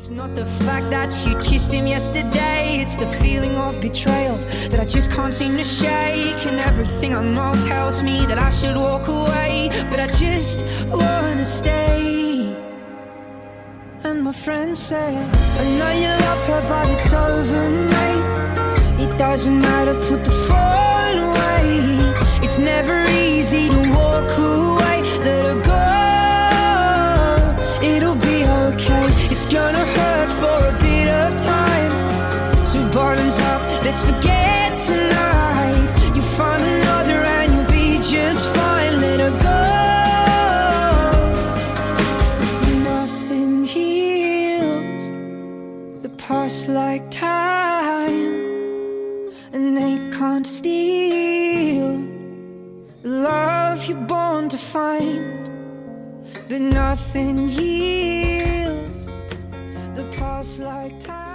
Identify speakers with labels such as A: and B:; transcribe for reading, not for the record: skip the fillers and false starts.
A: Not the fact that you kissed him yesterday, it's the feeling of betrayal that I just can't seem to shake. And everything I know tells me that I should walk away, but I just wanna stay. And my friends say, I know you love her but it's over, mate. It doesn't matter, put the phone away. It's never easy to walk away. Let her go, it'll be okay. It's gonna hurt for a bit of time, so bottoms up, let's forget tonight. You'll find another and you'll be just fine. Let her go. Nothing heals the past like time, and they can't steal the love you're born to find. But nothing heals the past like time.